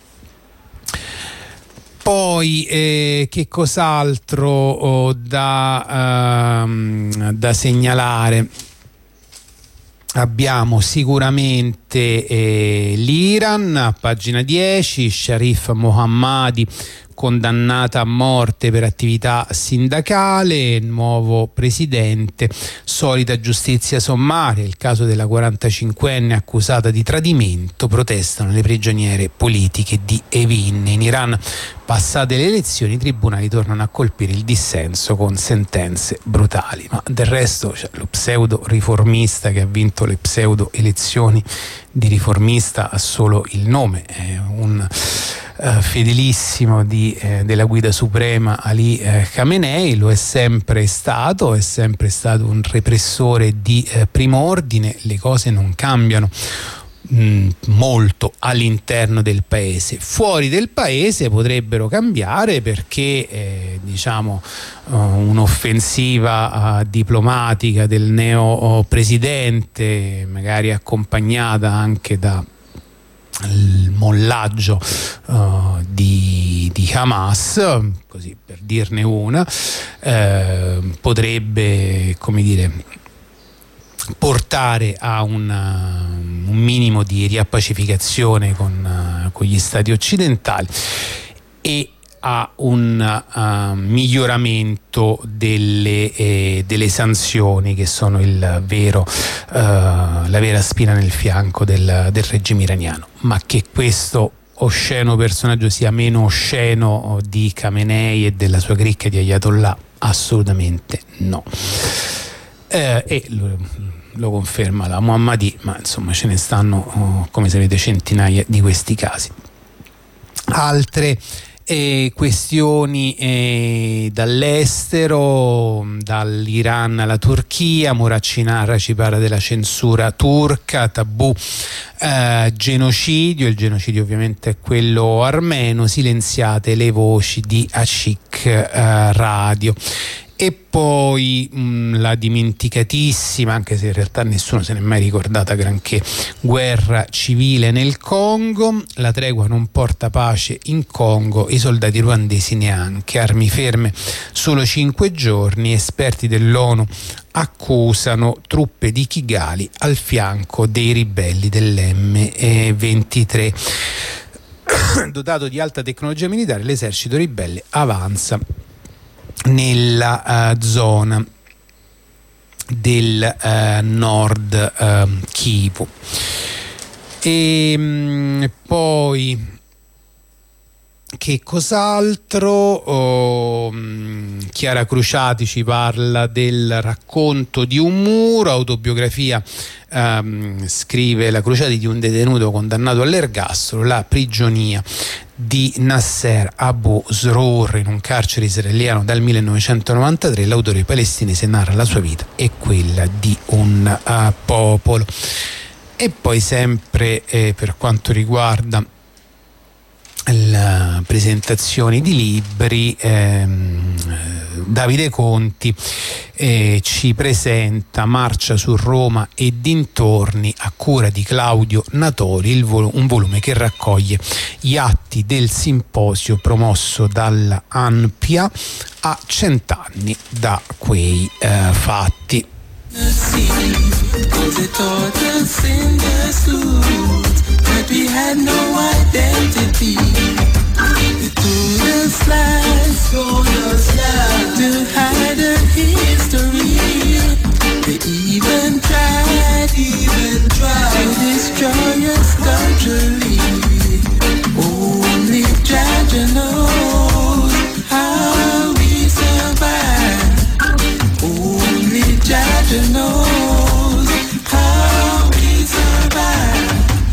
Poi eh, che cos'altro oh, da, uh, da segnalare? abbiamo sicuramente eh, l'Iran, a pagina dieci, Sharif Mohammadi condannata a morte per attività sindacale, nuovo presidente, solita giustizia sommaria, il caso della quarantacinquenne accusata di tradimento, protestano le prigioniere politiche di Evin. In Iran, passate le elezioni, i tribunali tornano a colpire il dissenso con sentenze brutali, ma del resto cioè, lo pseudo riformista che ha vinto le pseudo elezioni di riformista ha solo il nome, è un Uh, fedelissimo di, eh, della guida suprema Ali eh, Khamenei, lo è sempre stato, è sempre stato un repressore di eh, primo ordine. Le cose non cambiano mh, molto all'interno del paese. Fuori del paese potrebbero cambiare perché eh, diciamo uh, un'offensiva uh, diplomatica del neo presidente, magari accompagnata anche da il mollaggio uh, di, di Hamas, così per dirne una, eh, potrebbe, come dire, portare a una, un minimo di riappacificazione con, uh, con gli stati occidentali e a un uh, miglioramento delle, eh, delle sanzioni, che sono il vero, uh, la vera spina nel fianco del, del regime iraniano. Ma che questo osceno personaggio sia meno osceno di Khamenei e della sua cricca di Ayatollah, assolutamente no. Eh, e lo, lo conferma la Mohammadi, ma insomma ce ne stanno, oh, come sapete, centinaia di questi casi. Altre E questioni eh, dall'estero, dall'Iran alla Turchia, Moraccinara ci parla della censura turca, tabù eh, genocidio, il genocidio ovviamente è quello armeno, silenziate le voci di Ashik eh, Radio. E poi mh, la dimenticatissima, anche se in realtà nessuno se n'è mai ricordata granché, guerra civile nel Congo, la tregua non porta pace in Congo, i soldati ruandesi neanche, armi ferme solo cinque giorni, esperti dell'ONU accusano truppe di Kigali al fianco dei ribelli dell'emme ventitré. Dotato di alta tecnologia militare, l'esercito ribelle avanza nella uh, zona del uh, nord uh, Kivu. E mh, poi che cos'altro? Oh, mh, Chiara Cruciati ci parla del racconto di un muro, autobiografia. Um, scrive la Cruciati di un detenuto condannato all'ergastolo, la prigionia di Nasser Abu Srour in un carcere israeliano dal millenovecentonovantatré. L'autore palestinese narra la sua vita e quella di un uh, popolo. E poi sempre eh, per quanto riguarda le presentazioni di libri, ehm, Davide Conti eh, ci presenta Marcia su Roma e dintorni a cura di Claudio Natori, il vol- un volume che raccoglie gli atti del simposio promosso dalla ANPIA a cent'anni da quei eh, fatti. But we had no identity. They told us lies, told us lies to hide our history. They even tried, even tried to destroy us culturally. Only Jah knows how we survive. Only Jah knows how we survive.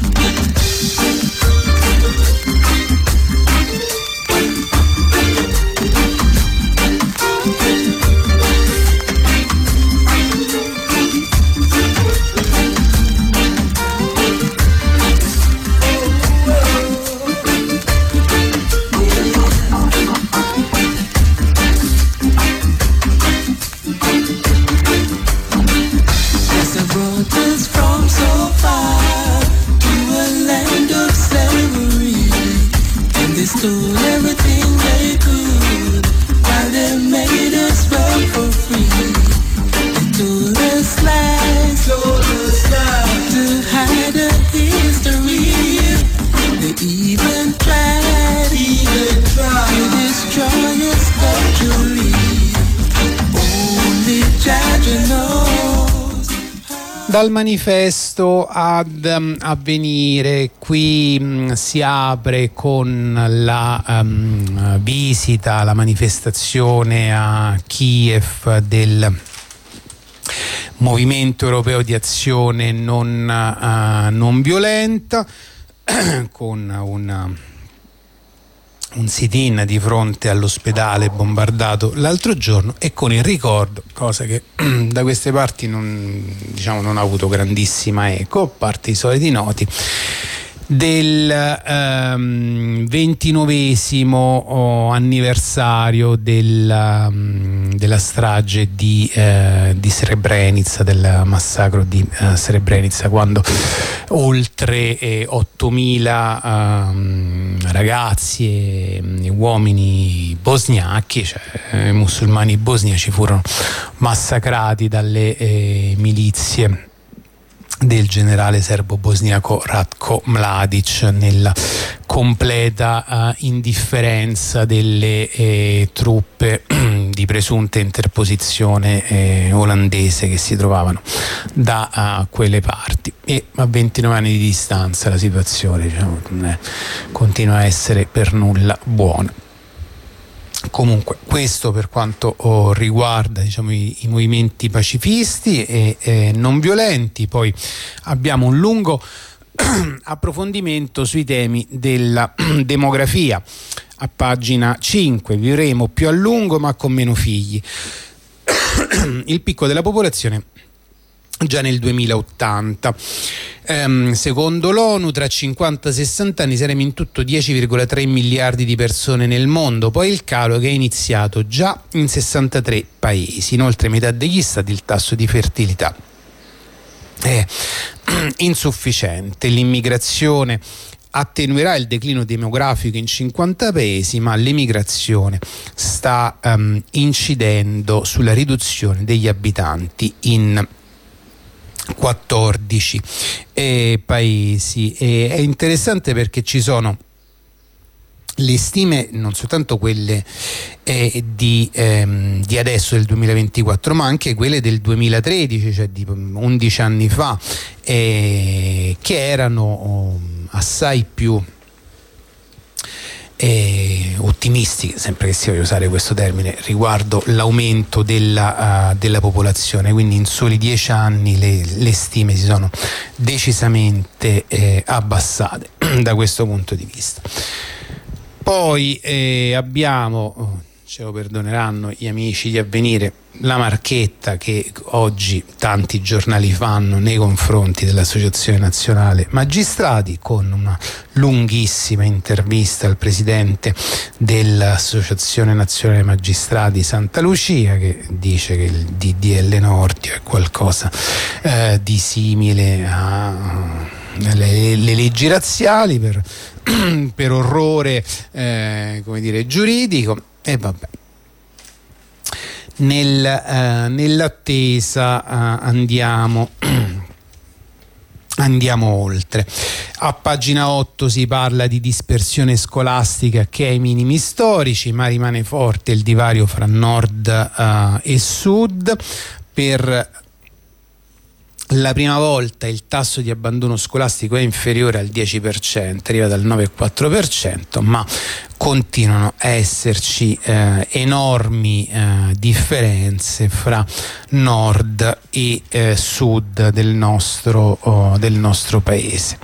They stole everything they could while they made us work for free. They told us lies, told us lies. Dal manifesto ad um, Avvenire, qui um, si apre con la um, visita, la manifestazione a Kiev del Movimento Europeo di Azione Non, uh, non Violenta, con una un sit-in di fronte all'ospedale bombardato l'altro giorno, e con il ricordo, cosa che da queste parti non, diciamo, non ha avuto grandissima eco, a parte i soliti noti, del ehm, ventinovesimo oh, anniversario del, um, della strage di, eh, di Srebrenica, del massacro di eh, Srebrenica, quando oltre eh, ottomila um, ragazzi e, e uomini bosniachi, cioè eh, musulmani bosniaci, furono massacrati dalle eh, milizie del generale serbo-bosniaco Ratko Mladic, nella completa uh, indifferenza delle eh, truppe di presunta interposizione eh, olandese che si trovavano da uh, quelle parti. E a ventinove anni di distanza la situazione, diciamo, non è, continua a essere per nulla buona. Comunque, questo per quanto oh, riguarda, diciamo, i, i movimenti pacifisti e eh, non violenti. Poi abbiamo un lungo approfondimento sui temi della demografia. A pagina cinque, vivremo più a lungo ma con meno figli. Il picco della popolazione già nel duemilaottanta. Um, secondo l'ONU tra cinquanta e sessanta anni saremo in tutto dieci virgola tre miliardi di persone nel mondo, poi il calo che è iniziato già in sessantatré paesi. Inoltre metà degli stati il tasso di fertilità è insufficiente. L'immigrazione attenuerà il declino demografico in cinquanta paesi, ma l'emigrazione sta um, incidendo sulla riduzione degli abitanti in quattordici eh, paesi. E è interessante perché ci sono le stime, non soltanto quelle eh, di, ehm, di adesso, del duemilaventiquattro, ma anche quelle del duemilatredici, cioè di undici anni fa, eh, che erano oh, assai più Eh, ottimistiche, sempre che si voglia usare questo termine, riguardo l'aumento della, uh, della popolazione. Quindi in soli dieci anni le, le stime si sono decisamente eh, abbassate da questo punto di vista. Poi eh, abbiamo, oh, ce lo perdoneranno gli amici di Avvenire, la marchetta che oggi tanti giornali fanno nei confronti dell'Associazione Nazionale Magistrati, con una lunghissima intervista al presidente dell'Associazione Nazionale Magistrati Santa Lucia, che dice che il D D L Nordio è qualcosa eh, di simile alle leggi razziali, per, per orrore eh, come dire, giuridico. E vabbè, Nel, eh, nell'attesa eh, andiamo andiamo oltre. A pagina otto si parla di dispersione scolastica che è ai minimi storici, ma rimane forte il divario fra nord eh, e sud. Per la prima volta il tasso di abbandono scolastico è inferiore al dieci per cento, arriva dal nove virgola quattro per cento, ma continuano a esserci eh, enormi eh, differenze fra nord e eh, sud del nostro, oh, del nostro paese.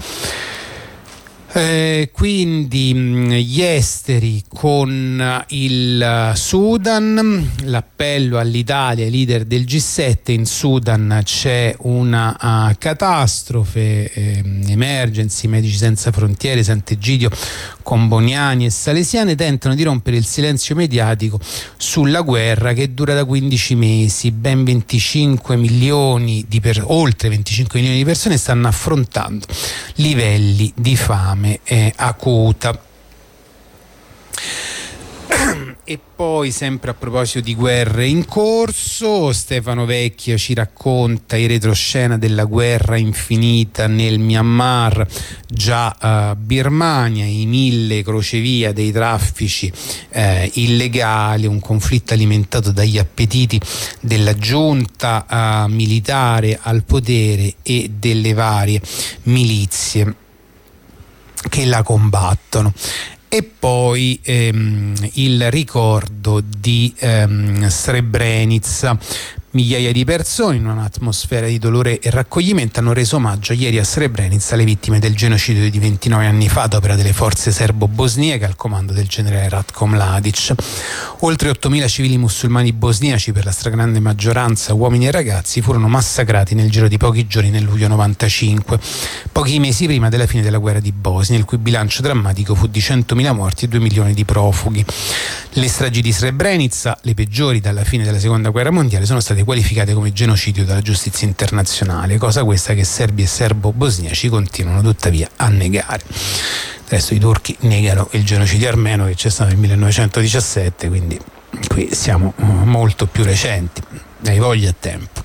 Eh, quindi mh, gli esteri con il Sudan, l'appello all'Italia, ai leader del G sette. In Sudan c'è una uh, catastrofe, eh, Emergency, Medici Senza Frontiere, Sant'Egidio, Comboniani e Salesiane tentano di rompere il silenzio mediatico sulla guerra che dura da quindici mesi. Ben venticinque milioni di per- oltre venticinque milioni di persone stanno affrontando livelli di fame eh, acuta. E poi, sempre a proposito di guerre in corso, Stefano Vecchia ci racconta in retroscena della guerra infinita nel Myanmar, già uh, Birmania, i mille crocevia dei traffici eh, illegali, un conflitto alimentato dagli appetiti della giunta uh, militare al potere e delle varie milizie che la combattono. E poi ehm, il ricordo di ehm, Srebrenica. Migliaia di persone, in un'atmosfera di dolore e raccoglimento, hanno reso omaggio ieri a Srebrenica alle vittime del genocidio di ventinove anni fa ad opera delle forze serbo-bosniache al comando del generale Ratko Mladic. Oltre ottomila civili musulmani bosniaci, per la stragrande maggioranza uomini e ragazzi, furono massacrati nel giro di pochi giorni nel luglio novantacinque, pochi mesi prima della fine della guerra di Bosnia, il cui bilancio drammatico fu di centomila morti e due milioni di profughi. Le stragi di Srebrenica, le peggiori dalla fine della seconda guerra mondiale, sono state qualificate come genocidio dalla giustizia internazionale, cosa questa che serbi e serbo-bosniaci continuano tuttavia a negare. Adesso i turchi negano il genocidio armeno che c'è stato nel millenovecentodiciassette, quindi qui siamo molto più recenti, hai voglia a tempo.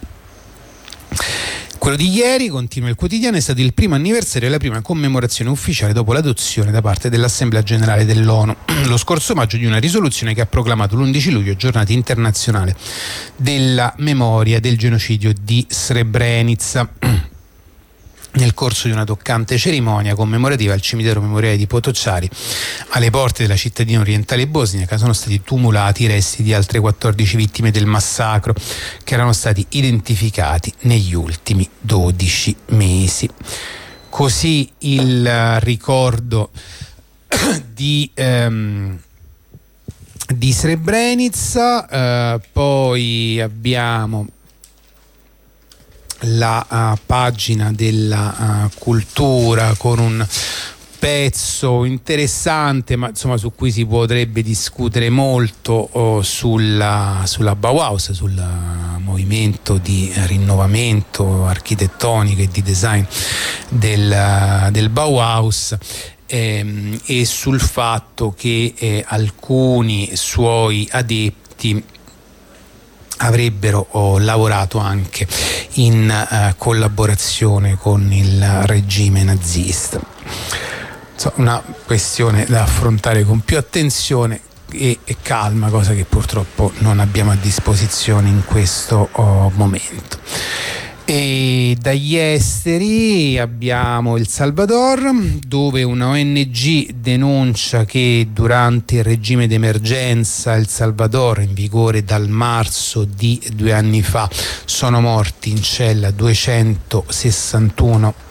Quello di ieri, continua il quotidiano, è stato il primo anniversario e la prima commemorazione ufficiale dopo l'adozione da parte dell'Assemblea Generale dell'ONU lo scorso maggio di una risoluzione che ha proclamato l'undici luglio giornata internazionale della memoria del genocidio di Srebrenica. Nel corso di una toccante cerimonia commemorativa al cimitero memoriale di Potocari, alle porte della cittadina orientale bosniaca, sono stati tumulati i resti di altre quattordici vittime del massacro che erano stati identificati negli ultimi dodici mesi. Così il ricordo di, ehm, di Srebrenica. Eh, poi abbiamo la uh, pagina della uh, cultura con un pezzo interessante, ma insomma su cui si potrebbe discutere molto, oh, sulla, sulla Bauhaus, sul uh, movimento di rinnovamento architettonico e di design del, uh, del Bauhaus. Ehm, e sul fatto che eh, alcuni suoi adepti avrebbero oh, lavorato anche in uh, collaborazione con il regime nazista. So, una questione da affrontare con più attenzione e, e calma, cosa che purtroppo non abbiamo a disposizione in questo oh, momento. E dagli esteri abbiamo El Salvador, dove una O N G denuncia che durante il regime d'emergenza El Salvador, in vigore dal marzo di due anni fa, sono morti in cella duecentosessantuno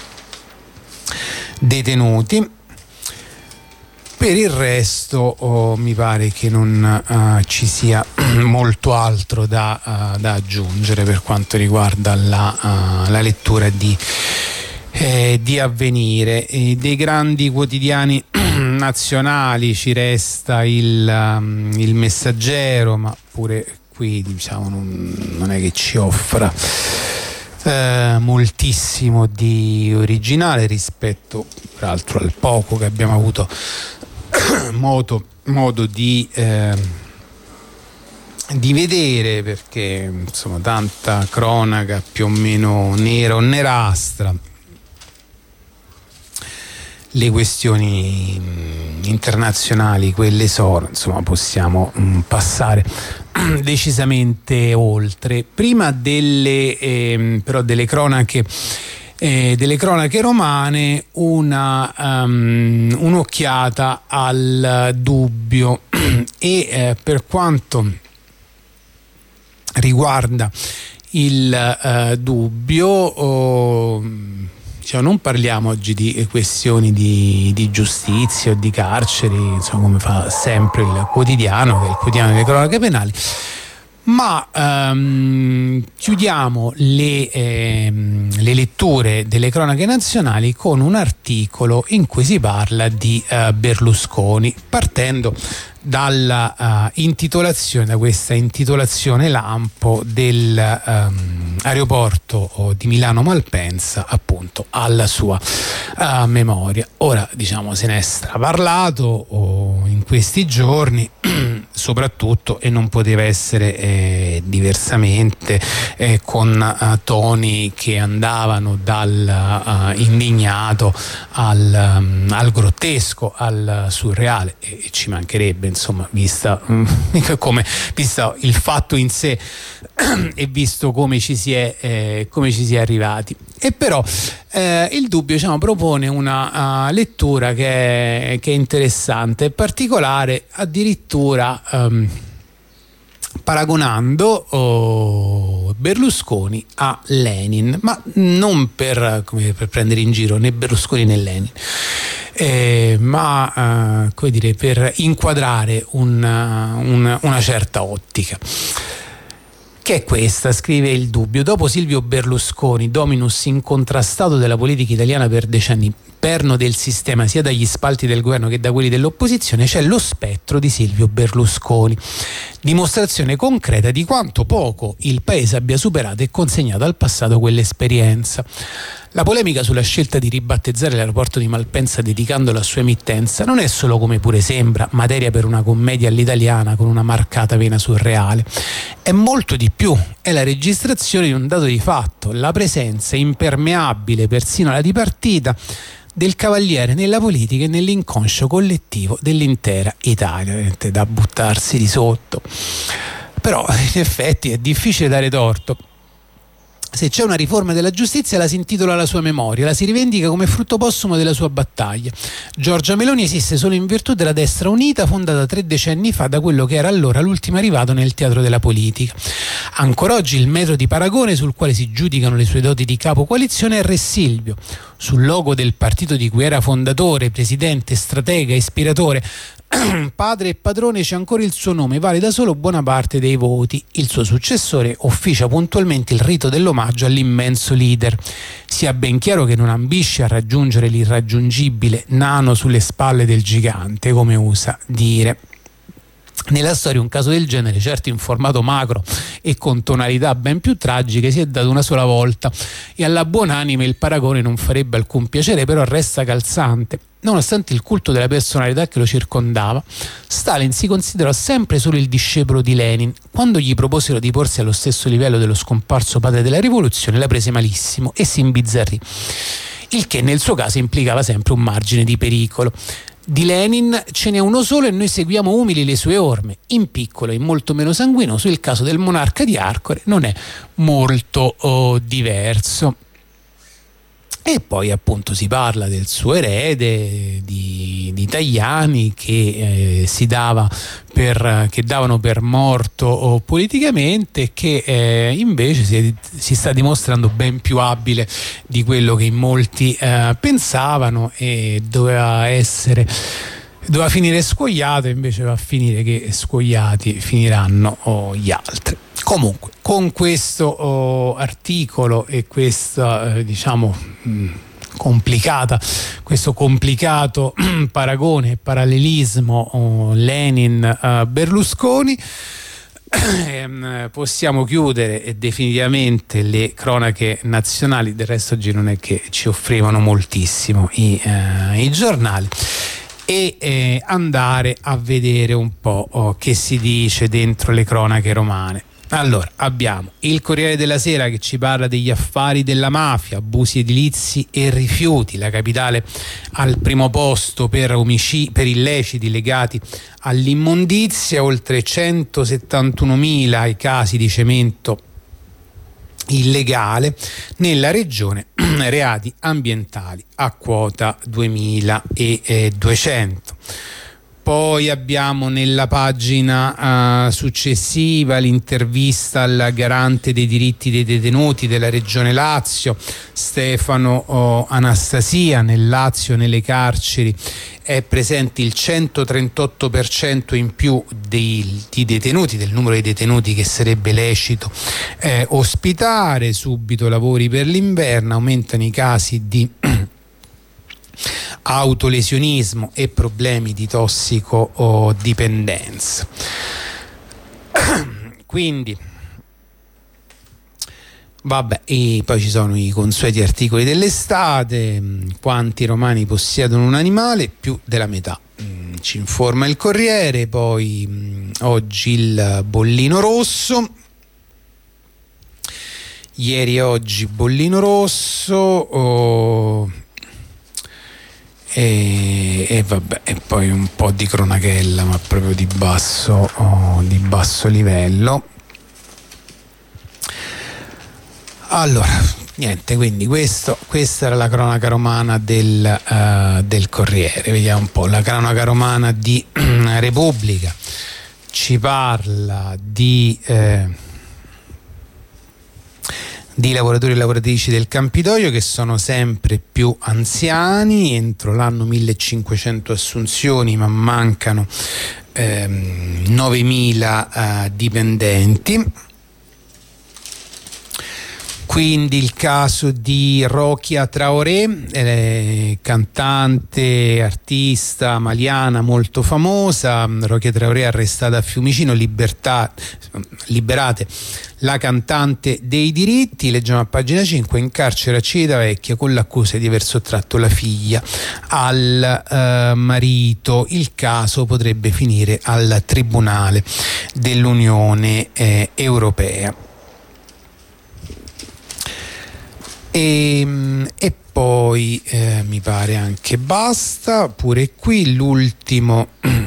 detenuti. Per il resto oh, mi pare che non uh, ci sia molto altro da, uh, da aggiungere per quanto riguarda la, uh, la lettura di, eh, di Avvenire. E dei grandi quotidiani nazionali ci resta il, um, il Messaggero, ma pure qui diciamo non, non è che ci offra eh, moltissimo di originale rispetto peraltro al poco che abbiamo avuto modo, modo di, eh, di vedere, perché insomma tanta cronaca più o meno nera o nerastra. Le questioni internazionali, quelle sono, insomma possiamo mh, passare decisamente oltre. Prima delle eh, però delle cronache Eh, delle cronache romane, una, um, un'occhiata al Dubbio e eh, per quanto riguarda il uh, Dubbio, oh, diciamo, non parliamo oggi di questioni di, di giustizia o di carceri, insomma, come fa sempre il quotidiano, che è il quotidiano delle cronache penali, ma um, chiudiamo le, ehm, le letture delle cronache nazionali con un articolo in cui si parla di uh, Berlusconi, partendo dalla uh, intitolazione, da questa intitolazione lampo del um, aeroporto oh, di Milano Malpensa, appunto alla sua uh, memoria. Ora, diciamo, se ne è straparlato oh, in questi giorni soprattutto, e non poteva essere eh, diversamente, eh, con uh, toni che andavano dal uh, indignato al, um, al grottesco, al surreale, e, e ci mancherebbe, insomma, vista, um, come, visto il fatto in sé e visto come ci si è, eh, come ci si è arrivati. E però eh, il Dubbio, diciamo, propone una uh, lettura che è, che è interessante, in particolare addirittura um, paragonando oh, Berlusconi a Lenin, ma non per, come, per prendere in giro né Berlusconi né Lenin, eh, ma uh, come dire, per inquadrare un, un, una certa ottica. Che è questa, scrive il Dubbio: dopo Silvio Berlusconi, dominus incontrastato della politica italiana per decenni, perno del sistema sia dagli spalti del governo che da quelli dell'opposizione, c'è lo spettro di Silvio Berlusconi, dimostrazione concreta di quanto poco il paese abbia superato e consegnato al passato quell'esperienza. La polemica sulla scelta di ribattezzare l'aeroporto di Malpensa dedicandolo a sua emittenza non è solo, come pure sembra, materia per una commedia all'italiana con una marcata vena surreale. È molto di più, è la registrazione di un dato di fatto, la presenza impermeabile persino alla dipartita del Cavaliere nella politica e nell'inconscio collettivo dell'intera Italia, da buttarsi di sotto. Però in effetti è difficile dare torto. Se c'è una riforma della giustizia la si intitola alla sua memoria, la si rivendica come frutto postumo della sua battaglia. Giorgia Meloni esiste solo in virtù della destra unita fondata tre decenni fa da quello che era allora l'ultimo arrivato nel teatro della politica. Ancora oggi il metro di paragone sul quale si giudicano le sue doti di capo coalizione è Re Silvio. Sul logo del partito di cui era fondatore, presidente, stratega, ispiratore, padre e padrone c'è ancora il suo nome, vale da solo buona parte dei voti. Il suo successore officia puntualmente il rito dell'omaggio all'immenso leader. Sia ben chiaro che non ambisce a raggiungere l'irraggiungibile, nano sulle spalle del gigante, come usa dire. Nella storia un caso del genere, certo in formato macro e con tonalità ben più tragiche, si è dato una sola volta, e alla buonanima il paragone non farebbe alcun piacere, però resta calzante. Nonostante il culto della personalità che lo circondava, Stalin si considerò sempre solo il discepolo di Lenin. Quando gli proposero di porsi allo stesso livello dello scomparso padre della rivoluzione, la prese malissimo e si imbizzarrì, il che nel suo caso implicava sempre un margine di pericolo. Di Lenin ce n'è uno solo e noi seguiamo umili le sue orme, in piccolo e molto meno sanguinoso. Il caso del monarca di Arcore non è molto oh, diverso. E poi appunto si parla del suo erede, di, di Tajani, che eh, si dava per, che davano per morto oh, politicamente, che eh, invece si, si sta dimostrando ben più abile di quello che in molti eh, pensavano, e doveva essere doveva finire scoiato, invece va a finire che scoiati finiranno oh, gli altri. Comunque, con questo oh, articolo e questa eh, diciamo mh, complicata questo complicato paragone e parallelismo oh, Lenin-Berlusconi eh, possiamo chiudere definitivamente le cronache nazionali. Del resto oggi non è che ci offrivano moltissimo i, eh, i giornali, e eh, andare a vedere un po' oh, che si dice dentro le cronache romane. Allora, abbiamo il Corriere della Sera che ci parla degli affari della mafia, abusi edilizi e rifiuti, la capitale al primo posto per omicidi, per illeciti legati all'immondizia, oltre centosettantunomila i casi di cemento illegale nella regione, reati ambientali a quota duemiladuecento. Poi abbiamo nella pagina uh, successiva l'intervista al garante dei diritti dei detenuti della regione Lazio, Stefano oh, Anastasia. Nel Lazio, nelle carceri, è presente il centotrentotto per cento in più dei, di detenuti, del numero di detenuti che sarebbe lecito eh, ospitare. Subito lavori per l'inverno, aumentano i casi di autolesionismo e problemi di tossicodipendenza. Quindi vabbè, e poi ci sono i consueti articoli dell'estate. Quanti romani possiedono un animale? Più della metà, ci informa il Corriere. Poi oggi il bollino rosso, ieri e oggi bollino rosso, oh, e, e vabbè, e poi un po' di cronachella, ma proprio di basso, oh, di basso livello. Allora, niente, quindi questo, questa era la cronaca romana del, uh, del Corriere. Vediamo un po', la cronaca romana di Repubblica ci parla di... Eh, di lavoratori e lavoratrici del Campidoglio che sono sempre più anziani, entro l'anno millecinquecento assunzioni, ma mancano ehm, novemila eh, dipendenti. Quindi il caso di Rokia Traoré, eh, cantante, artista maliana molto famosa. Rokia Traoré arrestata a Fiumicino, libertà, liberate la cantante dei diritti. Leggiamo a pagina cinque, in carcere a Civitavecchia con l'accusa di aver sottratto la figlia al eh, marito. Il caso potrebbe finire al Tribunale dell'Unione eh, Europea. E, e poi eh, mi pare anche basta, pure qui l'ultimo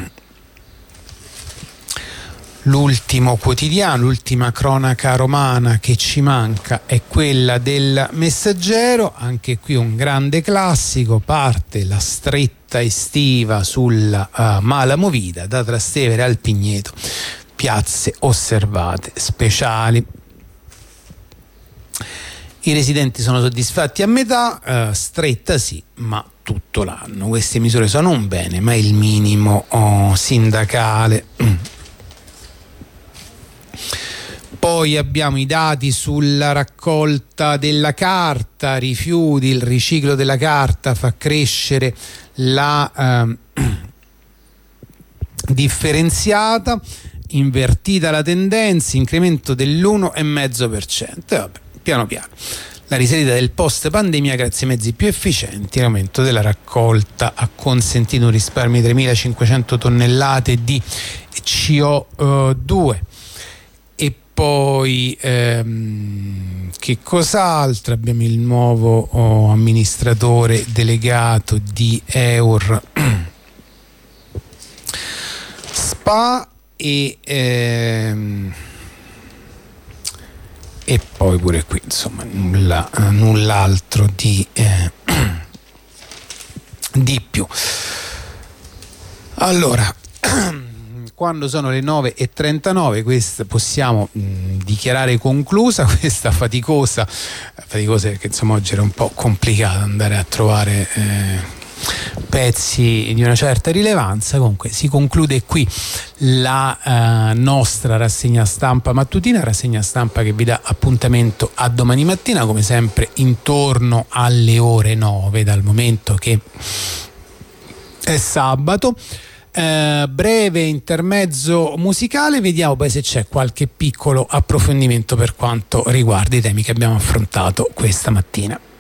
l'ultimo quotidiano, l'ultima cronaca romana che ci manca è quella del Messaggero. Anche qui un grande classico, parte la stretta estiva sulla uh, Mala Movida, da Trastevere al Pigneto, piazze osservate speciali. I residenti sono soddisfatti a metà, eh, stretta sì, ma tutto l'anno. Queste misure sono un bene, ma il minimo oh, sindacale. Poi abbiamo i dati sulla raccolta della carta, rifiuti, il riciclo della carta fa crescere la eh, differenziata, invertita la tendenza, incremento dell'uno virgola cinque per cento. E vabbè, piano piano la risalita del post pandemia grazie ai mezzi più efficienti, l'aumento della raccolta ha consentito un risparmio di tremilacinquecento tonnellate di C O due. E poi ehm, che cos'altro? Abbiamo il nuovo oh, amministratore delegato di Eur Spa e ehm, e poi pure qui insomma nulla, null'altro di eh, di più. Allora quando sono le nove e trentanove questa possiamo mh, dichiarare conclusa questa faticosa faticosa perché insomma oggi era un po' complicato andare a trovare eh, pezzi di una certa rilevanza. Comunque si conclude qui la uh, nostra rassegna stampa mattutina, rassegna stampa che vi dà appuntamento a domani mattina come sempre intorno alle ore nove, dal momento che è sabato. Uh, breve intermezzo musicale, vediamo poi se c'è qualche piccolo approfondimento per quanto riguarda i temi che abbiamo affrontato questa mattina.